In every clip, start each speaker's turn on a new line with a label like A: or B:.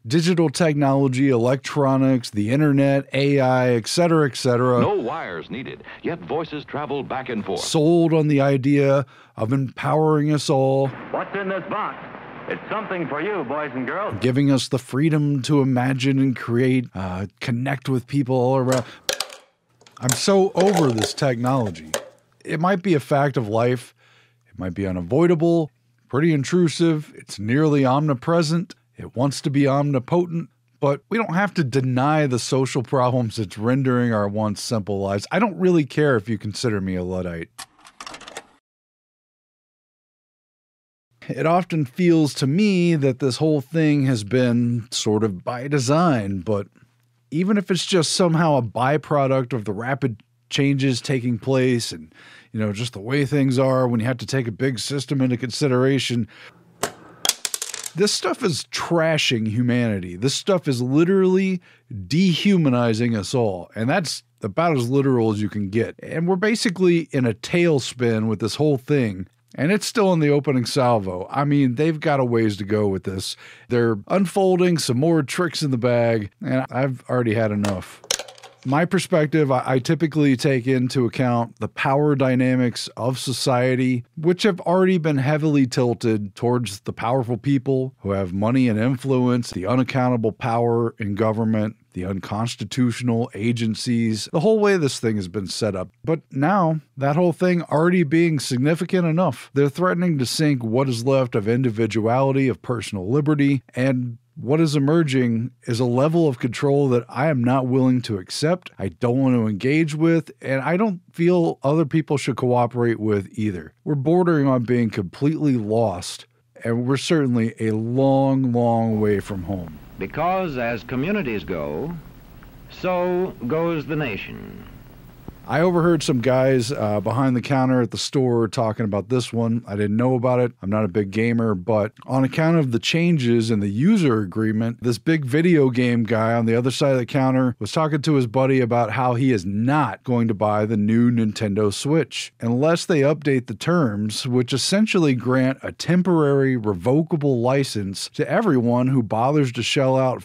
A: digital technology, electronics, the internet, AI, etc., etc.
B: No wires needed, yet voices travel back and forth.
A: Sold on the idea of empowering us all.
C: What's in this box? It's something for you, boys and girls.
A: Giving us the freedom to imagine and create, connect with people all around. I'm so over this technology. It might be a fact of life. It might be unavoidable, pretty intrusive. It's nearly omnipresent. It wants to be omnipotent. But we don't have to deny the social problems it's rendering our once simple lives. I don't really care if you consider me a Luddite. It often feels to me that this whole thing has been sort of by design, but even if it's just somehow a byproduct of the rapid changes taking place and, just the way things are when you have to take a big system into consideration, this stuff is trashing humanity. This stuff is literally dehumanizing us all, and that's about as literal as you can get. And we're basically in a tailspin with this whole thing. And it's still in the opening salvo. I mean, they've got a ways to go with this. They're unfolding some more tricks in the bag, and I've already had enough. My perspective, I typically take into account the power dynamics of society, which have already been heavily tilted towards the powerful people who have money and influence, the unaccountable power in government, the unconstitutional agencies, the whole way this thing has been set up. But now, that whole thing already being significant enough, they're threatening to sink what is left of individuality, of personal liberty, and what is emerging is a level of control that I am not willing to accept, I don't want to engage with, and I don't feel other people should cooperate with either. We're bordering on being completely lost, and we're certainly a long, long way from home.
D: Because as communities go, so goes the nation.
A: I overheard some guys behind the counter at the store talking about this one. I didn't know about it. I'm not a big gamer, but on account of the changes in the user agreement, this big video game guy on the other side of the counter was talking to his buddy about how he is not going to buy the new Nintendo Switch unless they update the terms, which essentially grant a temporary revocable license to everyone who bothers to shell out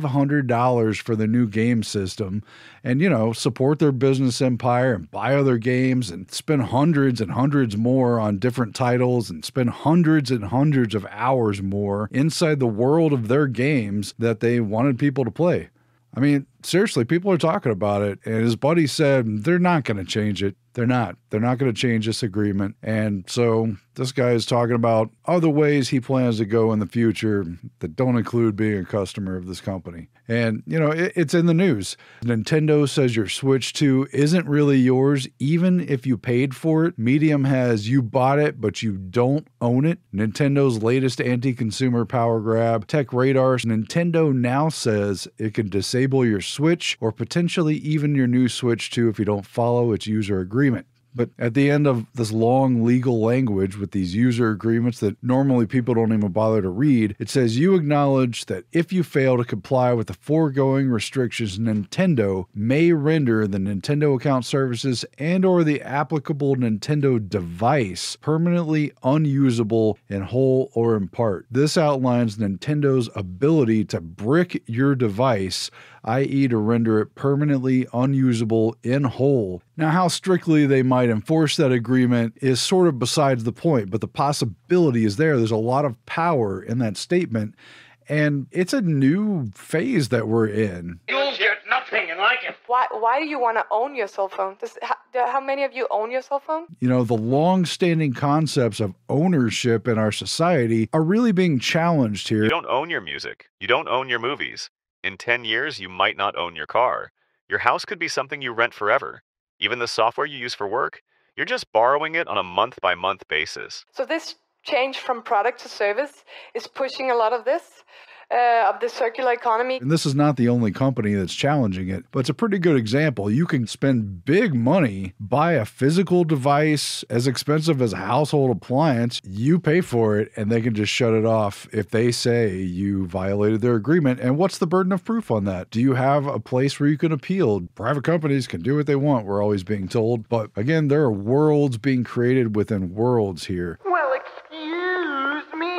A: $500 for the new game system and, support their business empire and buy other games and spend hundreds and hundreds more on different titles and spend hundreds and hundreds of hours more inside the world of their games that they wanted people to play. I mean, seriously, people are talking about it. And his buddy said, they're not going to change it. They're not going to change this agreement. And so this guy is talking about other ways he plans to go in the future that don't include being a customer of this company. And, it's in the news. Nintendo says your Switch 2 isn't really yours, even if you paid for it. Medium has you bought it, but you don't own it. Nintendo's latest anti-consumer power grab, Tech Radar. Nintendo now says it can disable your Switch or potentially even your new Switch 2 if you don't follow its user agreement. But at the end of this long legal language with these user agreements that normally people don't even bother to read, it says you acknowledge that if you fail to comply with the foregoing restrictions, Nintendo may render the Nintendo account services and or the applicable Nintendo device permanently unusable in whole or in part. This outlines Nintendo's ability to brick your device, i.e. to render it permanently unusable in whole. Now, how strictly they might enforce that agreement is sort of besides the point, but the possibility is there. There's a lot of power in that statement, and it's a new phase that we're in.
E: You'll get nothing like it.
F: Why do you want to own your cell phone? How many of you own your cell phone?
A: The long-standing concepts of ownership in our society are really being challenged here.
G: You don't own your music. You don't own your movies. In 10 years, you might not own your car. Your house could be something you rent forever. Even the software you use for work, you're just borrowing it on a month-by-month basis.
F: So this change from product to service is pushing a lot of this, of the circular economy.
A: And this is not the only company that's challenging it, but it's a pretty good example. You can spend big money, buy a physical device as expensive as a household appliance, you pay for it, and they can just shut it off if they say you violated their agreement. And what's the burden of proof on that? Do you have a place where you can appeal? Private companies can do what they want, we're always being told. But again, there are worlds being created within worlds here.
E: Well, excuse me, for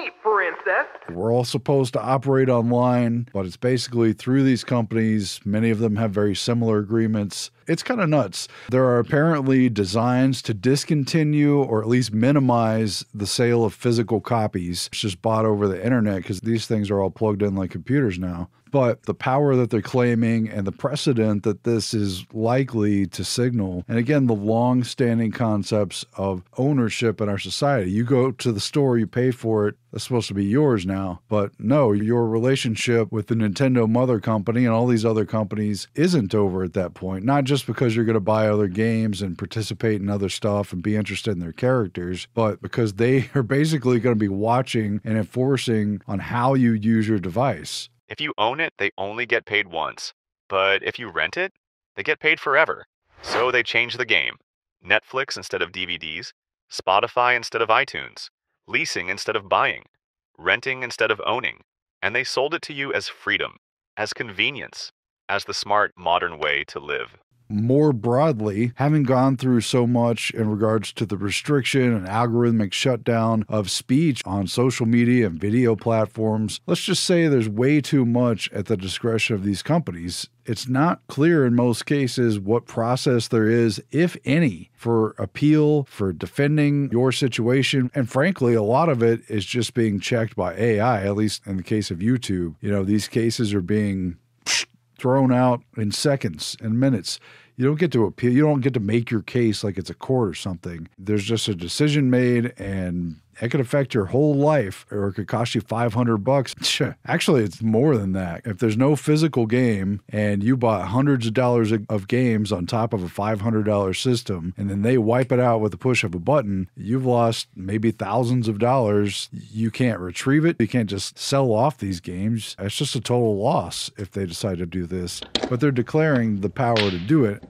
F: Seth.
A: We're all supposed to operate online, but it's basically through these companies. Many of them have very similar agreements. It's kind of nuts. There are apparently designs to discontinue or at least minimize the sale of physical copies. It's just bought over the internet because these things are all plugged in like computers now. But the power that they're claiming and the precedent that this is likely to signal, and again, the long-standing concepts of ownership in our society. You go to the store, you pay for it, that's supposed to be yours now. But no, your relationship with the Nintendo mother company and all these other companies isn't over at that point. Not just because you're going to buy other games and participate in other stuff and be interested in their characters, but because they are basically going to be watching and enforcing on how you use your device.
G: If you own it, they only get paid once. But if you rent it, they get paid forever. So they changed the game. Netflix instead of DVDs, Spotify instead of iTunes, leasing instead of buying, renting instead of owning. And they sold it to you as freedom, as convenience, as the smart, modern way to live.
A: More broadly, having gone through so much in regards to the restriction and algorithmic shutdown of speech on social media and video platforms, let's just say there's way too much at the discretion of these companies. It's not clear in most cases what process there is, if any, for appeal, for defending your situation. And frankly, a lot of it is just being checked by AI, at least in the case of YouTube. You know, these cases are being thrown out in seconds and minutes. You don't get to appeal. You don't get to make your case like it's a court or something. There's just a decision made, and it could affect your whole life, or it could cost you $500. Actually, it's more than that. If there's no physical game and you bought hundreds of dollars of games on top of a $500 system, and then they wipe it out with the push of a button, you've lost maybe thousands of dollars. You can't retrieve it. You can't just sell off these games. It's just a total loss if they decide to do this. But they're declaring the power to do it.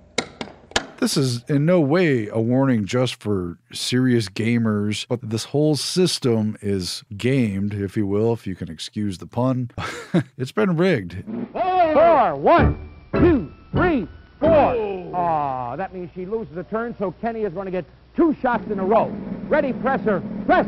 A: This is in no way a warning just for serious gamers, but this whole system is gamed, if you will, if you can excuse the pun. It's been rigged.
H: 4, 1, 2, 3, 4. Oh, that means she loses a turn, so Kenny is going to get 2 shots in a row. Ready, presser, press.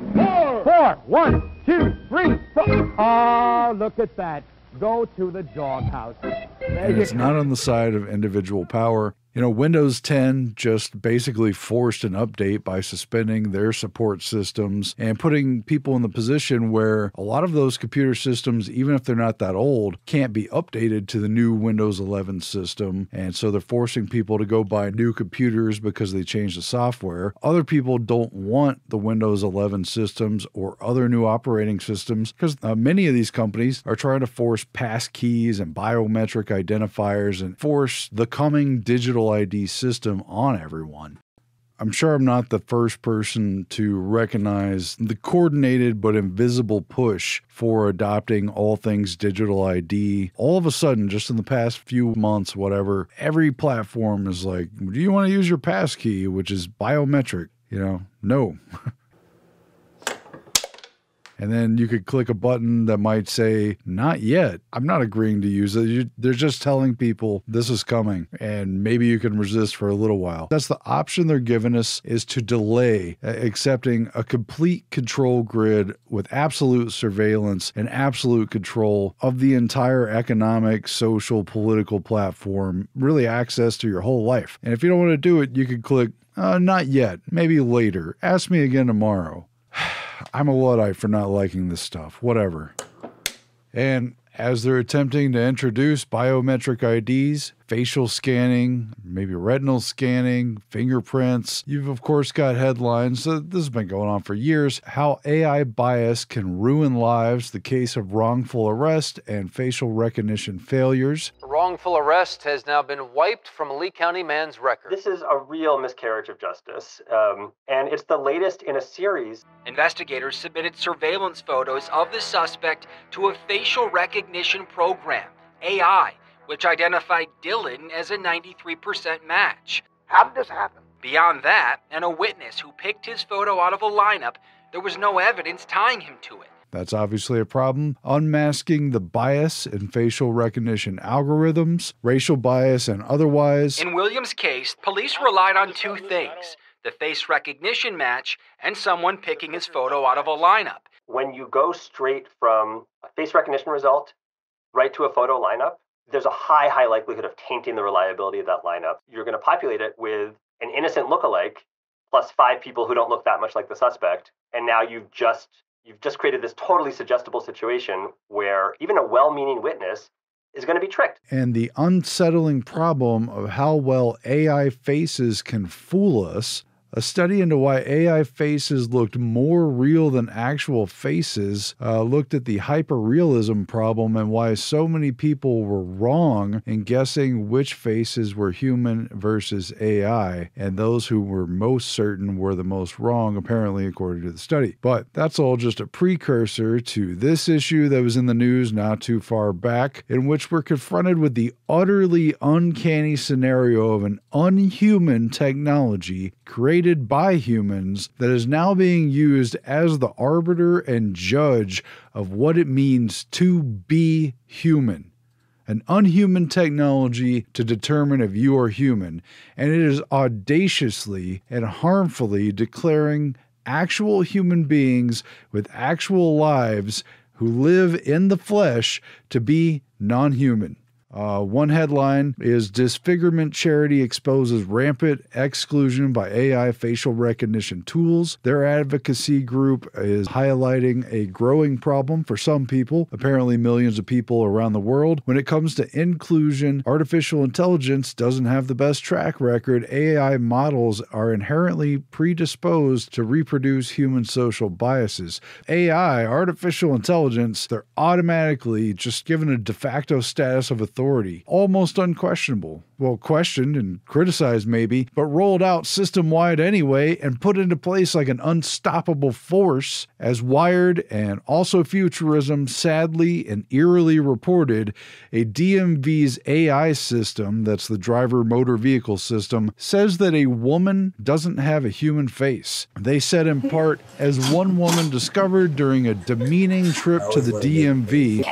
H: 4, 1, 2, 3, 4. Oh, look at that. Go to the doghouse.
A: And it's not on the side of individual power. You know, Windows 10 just basically forced an update by suspending their support systems and putting people in the position where a lot of those computer systems, even if they're not that old, can't be updated to the new Windows 11 system. And so they're forcing people to go buy new computers because they changed the software. Other people don't want the Windows 11 systems or other new operating systems because many of these companies are trying to force passkeys and biometric identifiers and force the coming digital ID system on everyone. I'm sure I'm not the first person to recognize the coordinated but invisible push for adopting all things digital ID. All of a sudden, just in the past few months, whatever, every platform is like, do you want to use your passkey, which is biometric? You know, no. And then you could click a button that might say, not yet. I'm not agreeing to use it. They're just telling people this is coming, and maybe you can resist for a little while. That's the option they're giving us, is to delay accepting a complete control grid with absolute surveillance and absolute control of the entire economic, social, political platform, really access to your whole life. And if you don't want to do it, you could click, not yet, maybe later. Ask me again tomorrow. I'm a Luddite for not liking this stuff. Whatever. And as they're attempting to introduce biometric IDs, facial scanning, maybe retinal scanning, fingerprints, you've of course got headlines. This has been going on for years. How AI bias can ruin lives. The case of wrongful arrest and facial recognition failures.
I: Wrongful arrest has now been wiped from a Lee County man's record.
J: This is a real miscarriage of justice, and it's the latest in a series.
K: Investigators submitted surveillance photos of the suspect to a facial recognition program, AI, which identified Dylan as a 93% match.
E: How did this happen?
K: Beyond that, and a witness who picked his photo out of a lineup, there was no evidence tying him to it.
A: That's obviously a problem. Unmasking the bias in facial recognition algorithms, racial bias and otherwise.
K: In Williams' case, police relied on 2 things: the face recognition match and someone picking his photo out of a lineup.
J: when you go straight from a face recognition result right to a photo lineup, there's a high likelihood of tainting the reliability of that lineup. You're going to populate it with an innocent lookalike plus 5 people who don't look that much like the suspect. And now you've just created this totally suggestible situation where even a well-meaning witness is going to be tricked.
A: And the unsettling problem of how well AI faces can fool us. A study into why AI faces looked more real than actual faces looked at the hyperrealism problem and why so many people were wrong in guessing which faces were human versus AI, and those who were most certain were the most wrong, apparently, according to the study. But that's all just a precursor to this issue that was in the news not too far back, in which we're confronted with the utterly uncanny scenario of an unhuman technology created by humans that is now being used as the arbiter and judge of what it means to be human. An unhuman technology to determine if you are human, and it is audaciously and harmfully declaring actual human beings with actual lives who live in the flesh to be non-human. One headline is Disfigurement Charity exposes rampant exclusion by AI facial recognition tools. Their advocacy group is highlighting a growing problem for some people, apparently millions of people around the world. When it comes to inclusion, artificial intelligence doesn't have the best track record. AI models are inherently predisposed to reproduce human social biases. AI, artificial intelligence, they're automatically just given a de facto status of authority. Almost unquestionable. Well, questioned and criticized maybe, but rolled out system-wide anyway and put into place like an unstoppable force. As Wired and also Futurism sadly and eerily reported, a DMV's AI system, that's the driver motor vehicle system, says that a woman doesn't have a human face. They said in part, as one woman discovered during a demeaning trip to the DMV,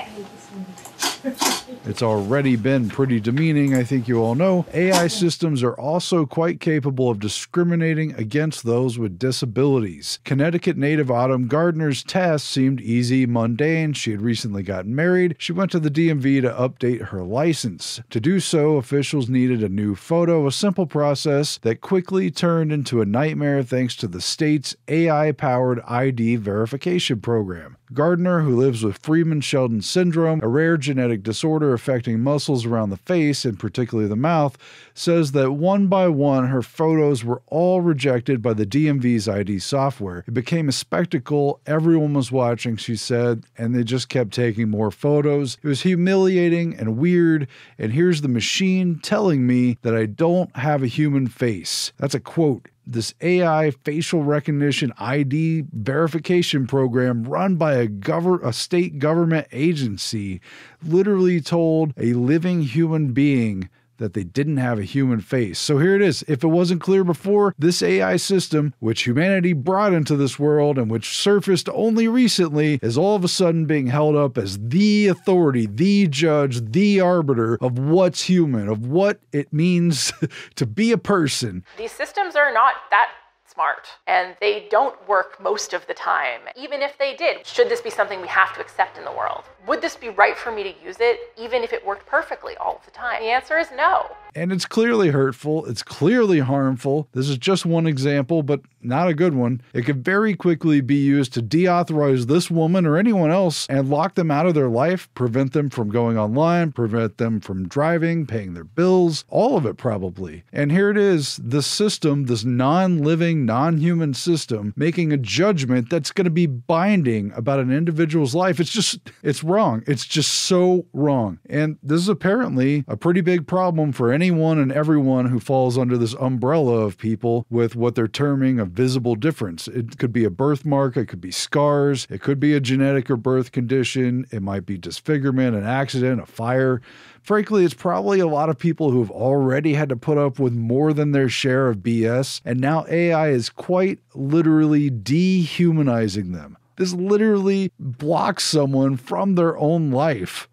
A: it's already been pretty demeaning, I think you all know. AI systems are also quite capable of discriminating against those with disabilities. Connecticut native Autumn Gardner's task seemed easy, mundane. She had recently gotten married. She went to the DMV to update her license. To do so, officials needed a new photo, a simple process that quickly turned into a nightmare thanks to the state's AI-powered ID verification program. Gardner, who lives with Freeman-Sheldon syndrome, a rare genetic disorder affecting muscles around the face and particularly the mouth, says that one by one her photos were all rejected by the DMV's ID software. It became a spectacle. Everyone was watching, she said, and they just kept taking more photos. It was humiliating and weird, and here's the machine telling me that I don't have a human face. That's a quote. This AI facial recognition ID verification program run by a state government agency literally told a living human being that they didn't have a human face. So here it is. If it wasn't clear before, this AI system, which humanity brought into this world and which surfaced only recently, is all of a sudden being held up as the authority, the judge, the arbiter of what's human, of what it means to be a person.
L: These systems are not that smart, and they don't work most of the time. Even if they did, should this be something we have to accept in the world? Would this be right for me to use it, even if it worked perfectly all of the time? The answer is no.
A: And it's clearly hurtful. It's clearly harmful. This is just one example, but not a good one. It could very quickly be used to deauthorize this woman or anyone else and lock them out of their life, prevent them from going online, prevent them from driving, paying their bills, all of it probably. And here it is, this system, this non-living, non-human system, making a judgment that's going to be binding about an individual's life. It's wrong. It's just so wrong. And this is apparently a pretty big problem for anyone and everyone who falls under this umbrella of people with what they're terming a visible difference. It could be a birthmark, it could be scars, it could be a genetic or birth condition, it might be disfigurement, an accident, a fire. Frankly, it's probably a lot of people who have already had to put up with more than their share of BS, and now AI is quite literally dehumanizing them. This literally blocks someone from their own life.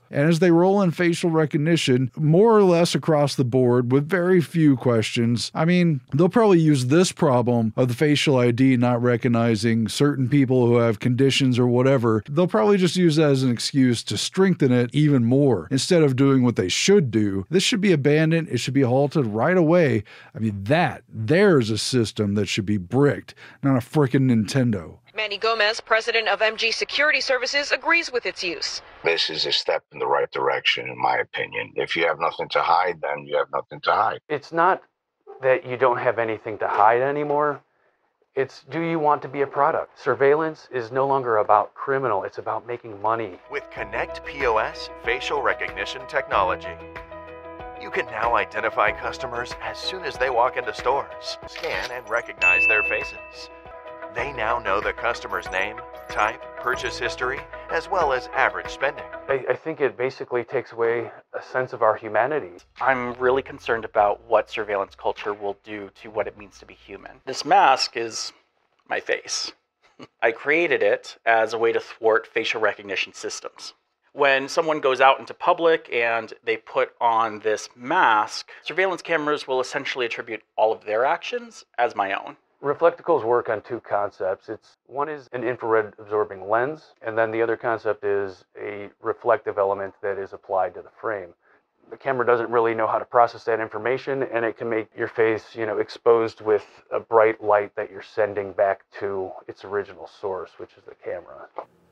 A: And as they roll in facial recognition, more or less across the board with very few questions, I mean, they'll probably use this problem of the facial ID not recognizing certain people who have conditions or whatever. They'll probably just use that as an excuse to strengthen it even more instead of doing what they should do. This should be abandoned. It should be halted right away. I mean, there's a system that should be bricked, not a frickin' Nintendo.
M: Manny Gomez, president of MG Security Services, agrees with its use.
N: This is a step in the right direction, in my opinion. If you have nothing to hide, then you have nothing to hide.
O: It's not that you don't have anything to hide anymore. It's, do you want to be a product? Surveillance is no longer about criminal. It's about making money.
P: With Connect POS facial recognition technology, you can now identify customers as soon as they walk into stores, scan and recognize their faces. They now know the customer's name, type, purchase history, as well as average spending.
O: I think it basically takes away a sense of our humanity.
Q: I'm really concerned about what surveillance culture will do to what it means to be human. This mask is my face. I created it as a way to thwart facial recognition systems. When someone goes out into public and they put on this mask, surveillance cameras will essentially attribute all of their actions as my own.
O: Reflecticles work on two concepts. One is an infrared absorbing lens, and then the other concept is a reflective element that is applied to the frame. The camera doesn't really know how to process that information, and it can make your face, exposed with a bright light that you're sending back to its original source, which is the camera.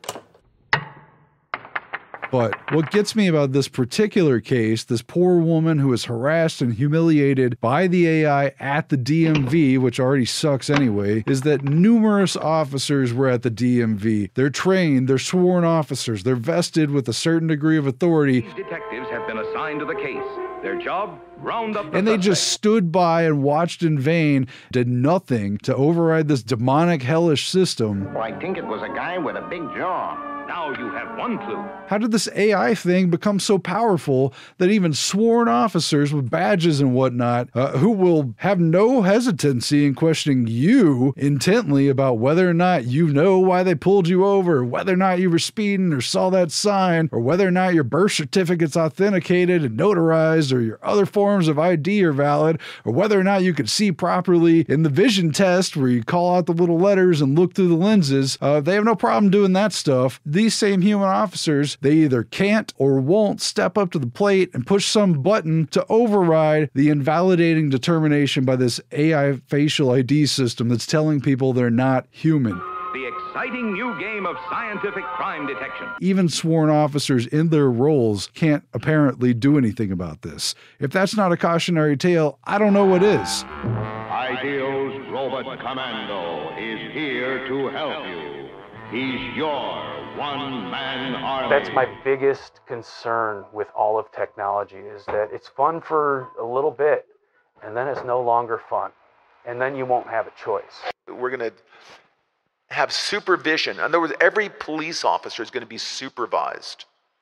A: But what gets me about this particular case, this poor woman who was harassed and humiliated by the AI at the DMV, which already sucks anyway, is that numerous officers were at the DMV. They're trained, they're sworn officers, they're vested with a certain degree of authority.
B: These detectives have been assigned to the case. Their job, round up the
A: And they
B: suspect.
A: just stood by and watched in vain, did nothing to override this demonic, hellish system.
E: Well, I think it was a guy with a big jaw.
B: Now you have one clue.
A: How did this AI thing become so powerful that even sworn officers with badges and whatnot, who will have no hesitancy in questioning you intently about whether or not you know why they pulled you over, whether or not you were speeding or saw that sign, or whether or not your birth certificate's authenticated and notarized, or your other forms of ID are valid, or whether or not you can see properly in the vision test where you call out the little letters and look through the lenses. They have no problem doing that stuff. These same human officers, they either can't or won't step up to the plate and push some button to override the invalidating determination by this AI facial ID system that's telling people they're not human.
B: The exciting new game of scientific crime detection.
A: Even sworn officers in their roles can't apparently do anything about this. If that's not a cautionary tale, I don't know what is.
R: Ideal's Robot Commando is here to help you. He's your one-man army.
O: That's my biggest concern with all of technology, is that it's fun for a little bit, and then it's no longer fun. And then you won't have a choice.
S: We're going to have supervision. In other words, every police officer is going to be supervised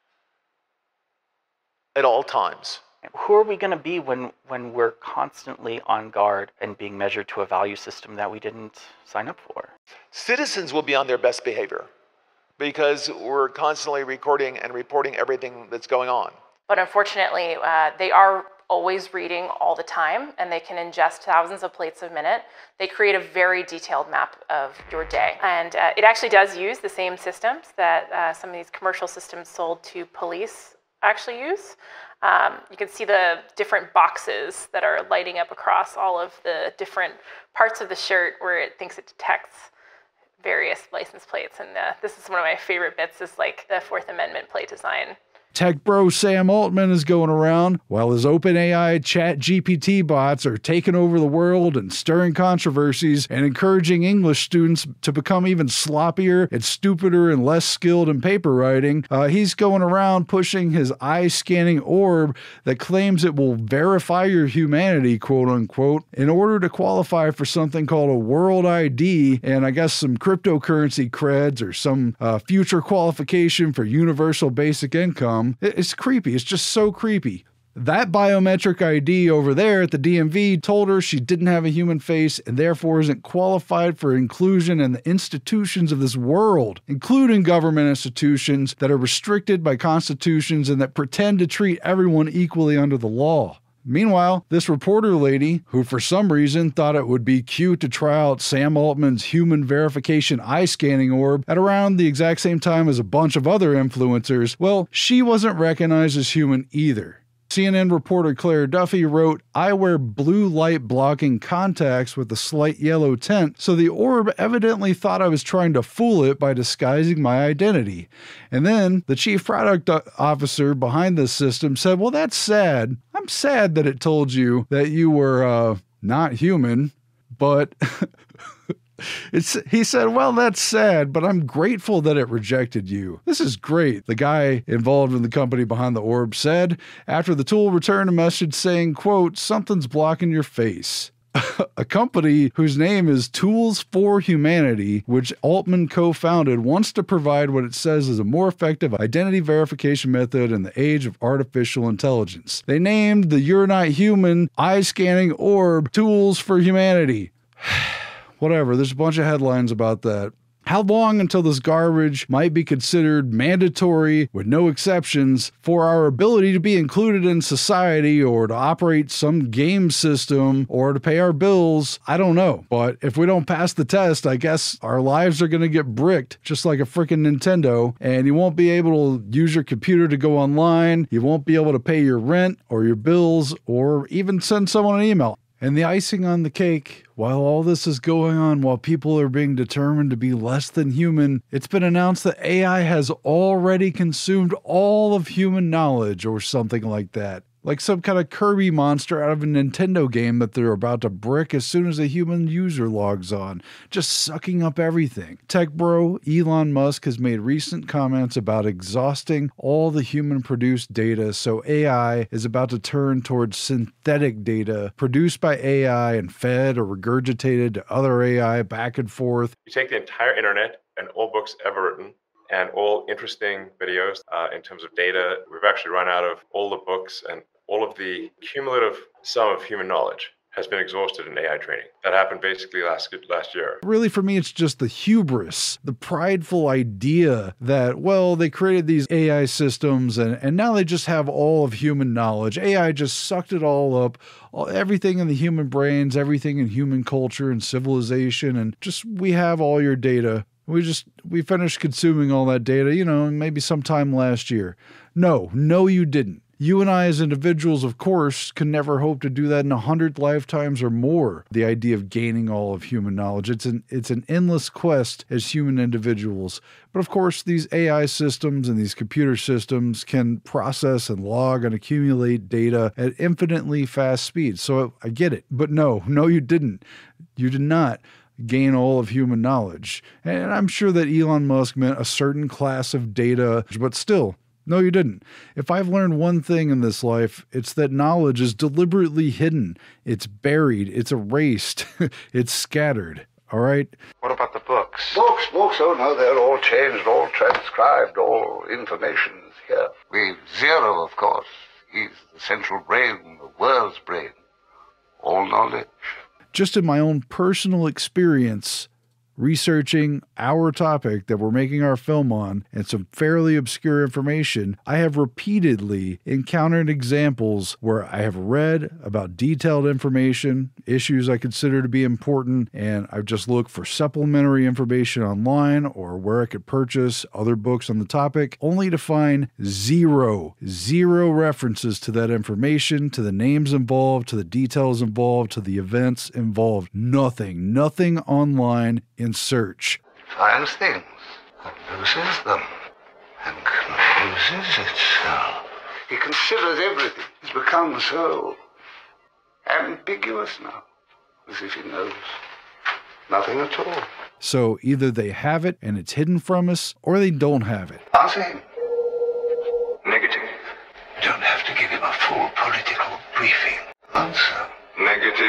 S: at all times.
Q: Who are we going to be when we're constantly on guard and being measured to a value system that we didn't sign up for?
S: Citizens will be on their best behavior because we're constantly recording and reporting everything that's going on.
L: But unfortunately, they are always reading all the time, and they can ingest thousands of plates a minute. They create a very detailed map of your day. And it actually does use the same systems that some of these commercial systems sold to police actually use. You can see the different boxes that are lighting up across all of the different parts of the shirt where it thinks it detects various license plates. And this is one of my favorite bits, is like the Fourth Amendment plate design.
A: Tech bro Sam Altman is going around while his OpenAI ChatGPT bots are taking over the world and stirring controversies and encouraging English students to become even sloppier and stupider and less skilled in paper writing. He's going around pushing his eye-scanning orb that claims it will verify your humanity, quote unquote, in order to qualify for something called a world ID and I guess some cryptocurrency creds or some future qualification for universal basic income. It's creepy. It's just so creepy. That biometric ID over there at the DMV told her she didn't have a human face and therefore isn't qualified for inclusion in the institutions of this world, including government institutions that are restricted by constitutions and that pretend to treat everyone equally under the law. Meanwhile, this reporter lady, who for some reason thought it would be cute to try out Sam Altman's human verification eye scanning orb at around the exact same time as a bunch of other influencers, well, she wasn't recognized as human either. CNN reporter Claire Duffy wrote, "I wear blue light blocking contacts with a slight yellow tint, so the orb evidently thought I was trying to fool it by disguising my identity." And then the chief product officer behind this system said, "Well, that's sad. I'm sad that it told you that you were not human, but..." He said, "Well, that's sad, but I'm grateful that it rejected you. This is great." The guy involved in the company behind the orb said, after the tool returned a message saying, quote, "Something's blocking your face." A company whose name is Tools for Humanity, which Altman co-founded, wants to provide what it says is a more effective identity verification method in the age of artificial intelligence. They named the You're Not Human eye-scanning orb Tools for Humanity. Whatever, there's a bunch of headlines about that. How long until this garbage might be considered mandatory, with no exceptions, for our ability to be included in society or to operate some game system or to pay our bills? I don't know. But if we don't pass the test, I guess our lives are going to get bricked, just like a freaking Nintendo, and you won't be able to use your computer to go online, you won't be able to pay your rent or your bills or even send someone an email. And the icing on the cake, while all this is going on, while people are being determined to be less than human, it's been announced that AI has already consumed all of human knowledge or something like that. Like some kind of Kirby monster out of a Nintendo game that they're about to brick as soon as a human user logs on, just sucking up everything. Tech bro Elon Musk has made recent comments about exhausting all the human-produced data, so AI is about to turn towards synthetic data produced by AI and fed or regurgitated to other AI back and forth.
T: You take the entire internet and all books ever written, and all interesting videos in terms of data. We've actually run out of all the books, and all of the cumulative sum of human knowledge has been exhausted in AI training. That happened basically last year.
A: Really, for me, it's just the hubris, the prideful idea that, well, they created these AI systems and now they just have all of human knowledge. AI just sucked it all up, everything in the human brains, everything in human culture and civilization, and just we have all your data. We finished consuming all that data, maybe sometime last year. No, you didn't. You and I as individuals, of course, can never hope to do that in 100 lifetimes or more. The idea of gaining all of human knowledge, it's an endless quest as human individuals. But of course, these AI systems and these computer systems can process and log and accumulate data at infinitely fast speeds. So I get it. But no, you didn't. You did not gain all of human knowledge. And I'm sure that Elon Musk meant a certain class of data, but still, no, you didn't. If I've learned one thing in this life, it's that knowledge is deliberately hidden. It's buried. It's erased. It's scattered. All right?
N: What about the books? Books, oh no, they're all changed, all transcribed, all information is here. We've Zero, of course. He's the central brain, the world's brain. All knowledge.
A: Just in my own personal experience, researching our topic that we're making our film on and some fairly obscure information, I have repeatedly encountered examples where I have read about detailed information, issues I consider to be important, and I've just looked for supplementary information online or where I could purchase other books on the topic, only to find zero references to that information, to the names involved, to the details involved, to the events involved. Nothing online in search.
N: Finds things and loses them and confuses itself. He considers everything. He's become so ambiguous now, as if he knows nothing at all.
A: So either they have it and it's hidden from us, or they don't have it.
N: Answer him. Negative. You don't have to give him a full political briefing. Answer. Negative.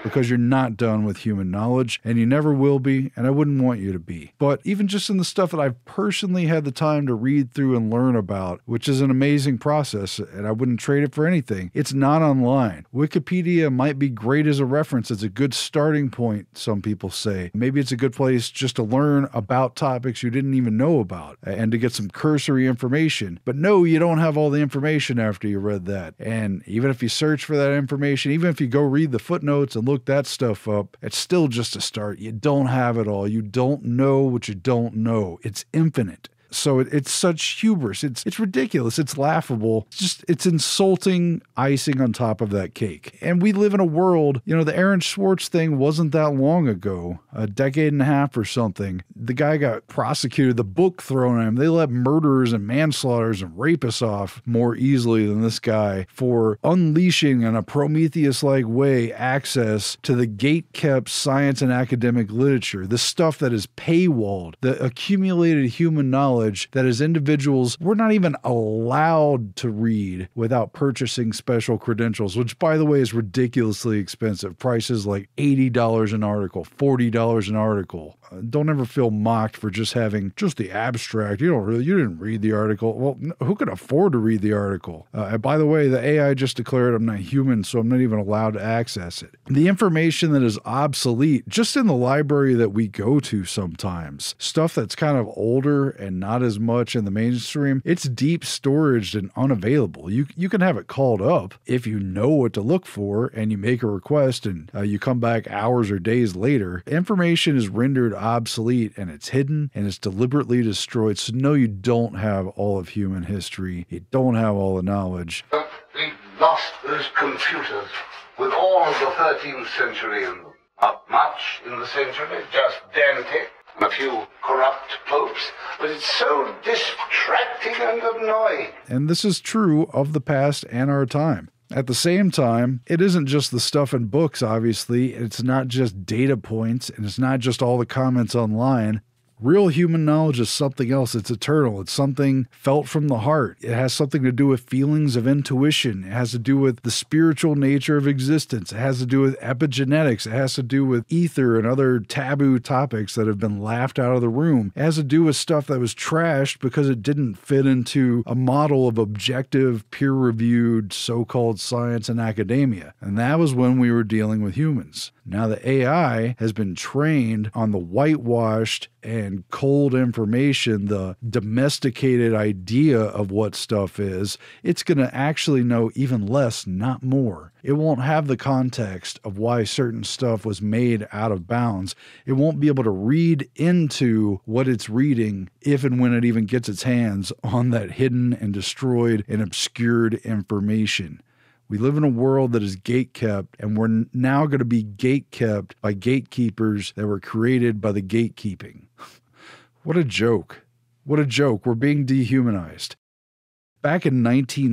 A: because you're not done with human knowledge, and you never will be, and I wouldn't want you to be. But even just in the stuff that I've personally had the time to read through and learn about, which is an amazing process, and I wouldn't trade it for anything, it's not online. Wikipedia might be great as a reference. It's a good starting point, some people say. Maybe it's a good place just to learn about topics you didn't even know about and to get some cursory information. But no, you don't have all the information after you read that. And even if you search for that information, even if you go read the footnotes and look that stuff up, it's still just a start. You don't have it all. You don't know what you don't know. It's infinite. So it's such hubris. It's ridiculous. It's laughable. It's insulting icing on top of that cake. And we live in a world, the Aaron Swartz thing wasn't that long ago, a decade and a half or something. The guy got prosecuted, the book thrown at him. They let murderers and manslaughters and rapists off more easily than this guy for unleashing in a Prometheus-like way access to the gate-kept science and academic literature, the stuff that is paywalled, the accumulated human knowledge that as individuals, we're not even allowed to read without purchasing special credentials, which, by the way, is ridiculously expensive. Prices like $80 an article, $40 an article. Don't ever feel mocked for just having just the abstract. You didn't read the article. Well, who could afford to read the article? And by the way, the AI just declared I'm not human, so I'm not even allowed to access it. The information that is obsolete, just in the library that we go to sometimes, stuff that's kind of older and not as much in the mainstream, it's deep storaged and unavailable. You can have it called up if you know what to look for and you make a request and you come back hours or days later. Information is rendered obsolete and it's hidden and it's deliberately destroyed. So no, you don't have all of human history. You don't have all the knowledge.
N: We lost those computers with all of the 13th century in them. Not much in the century, just Dante and a few corrupt popes, but it's so distracting and annoying.
A: And this is true of the past and our time. At the same time, it isn't just the stuff in books, obviously. It's not just data points, and it's not just all the comments online. Real human knowledge is something else. It's eternal. It's something felt from the heart. It has something to do with feelings of intuition. It has to do with the spiritual nature of existence. It has to do with epigenetics. It has to do with ether and other taboo topics that have been laughed out of the room. It has to do with stuff that was trashed because it didn't fit into a model of objective, peer-reviewed, so-called science and academia. And that was when we were dealing with humans. Now the AI has been trained on the whitewashed and cold information, the domesticated idea of what stuff is. It's going to actually know even less, not more. It won't have the context of why certain stuff was made out of bounds. It won't be able to read into what it's reading if and when it even gets its hands on that hidden and destroyed and obscured information. We live in a world that is gatekept, and we're now going to be gatekept by gatekeepers that were created by the gatekeeping. What a joke. What a joke. We're being dehumanized. Back in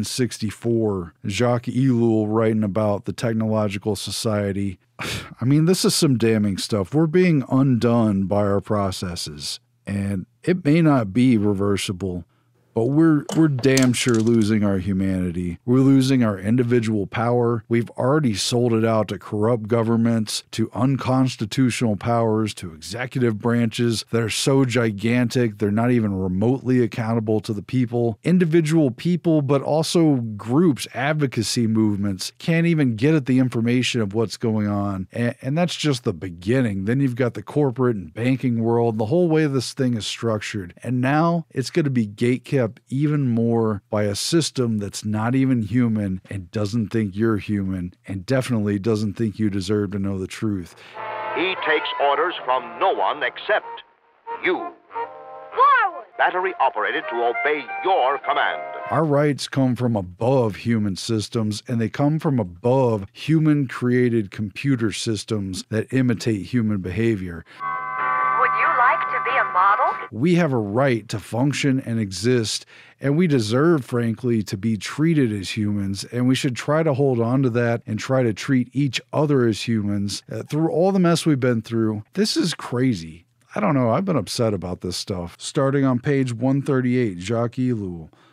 A: 1964, Jacques Ellul writing about the technological society. I mean, this is some damning stuff. We're being undone by our processes, and it may not be reversible, but we're damn sure losing our humanity. We're losing our individual power. We've already sold it out to corrupt governments, to unconstitutional powers, to executive branches that are so gigantic they're not even remotely accountable to the people. Individual people, but also groups, advocacy movements, can't even get at the information of what's going on. And that's just the beginning. Then you've got the corporate and banking world, the whole way this thing is structured. And now it's going to be gatekept even more by a system that's not even human and doesn't think you're human and definitely doesn't think you deserve to know the truth.
B: He takes orders from no one except you.
U: Forward!
B: Battery operated to obey your command.
A: Our rights come from above human systems, and they come from above human-created computer systems that imitate human behavior.
U: Would you like to be a model?
A: We have a right to function and exist, and we deserve, frankly, to be treated as humans, and we should try to hold on to that and try to treat each other as humans. Through all the mess we've been through, this is crazy. I don't know, I've been upset about this stuff. Starting on page 138, Jacques Ellul.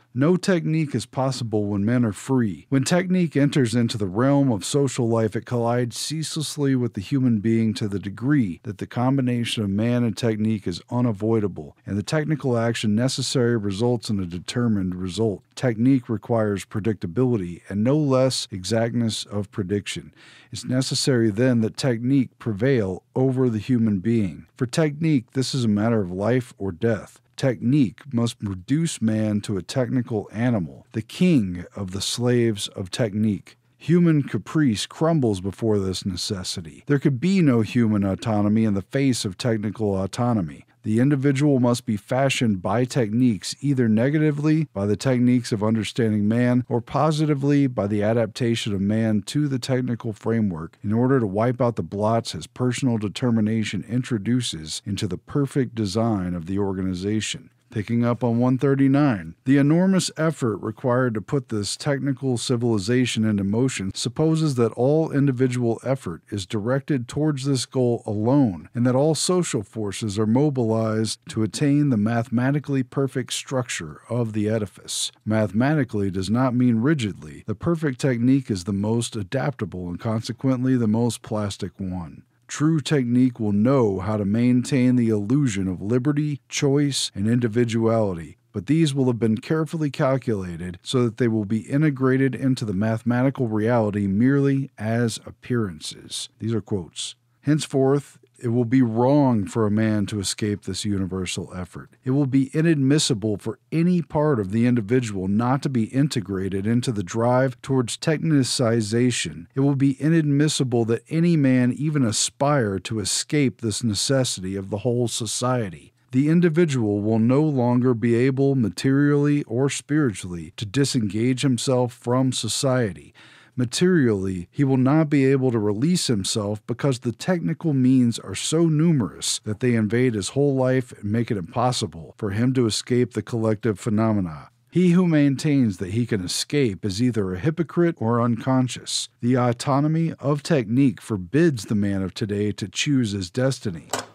A: No technique is possible when men are free. When technique enters into the realm of social life, it collides ceaselessly with the human being to the degree that the combination of man and technique is unavoidable, and the technical action necessary results in a determined result. Technique requires predictability and no less exactness of prediction. It's necessary then that technique prevail over the human being. For technique, this is a matter of life or death. Technique must reduce man to a technical animal, the king of the slaves of technique. Human caprice crumbles before this necessity. There could be no human autonomy in the face of technical autonomy. The individual must be fashioned by techniques, either negatively by the techniques of understanding man, or positively by the adaptation of man to the technical framework, in order to wipe out the blots his personal determination introduces into the perfect design of the organization. Picking up on 139, the enormous effort required to put this technical civilization into motion supposes that all individual effort is directed towards this goal alone, and that all social forces are mobilized to attain the mathematically perfect structure of the edifice. Mathematically does not mean rigidly. The perfect technique is the most adaptable and consequently the most plastic one. True technique will know how to maintain the illusion of liberty, choice, and individuality, but these will have been carefully calculated so that they will be integrated into the mathematical reality merely as appearances. These are quotes. Henceforth, it will be wrong for a man to escape this universal effort. It will be inadmissible for any part of the individual not to be integrated into the drive towards technicization. It will be inadmissible that any man even aspire to escape this necessity of the whole society. The individual will no longer be able, materially or spiritually, to disengage himself from society. Materially, he will not be able to release himself because the technical means are so numerous that they invade his whole life and make it impossible for him to escape the collective phenomena. He who maintains that he can escape is either a hypocrite or unconscious. The autonomy of technique forbids the man of today to choose his destiny.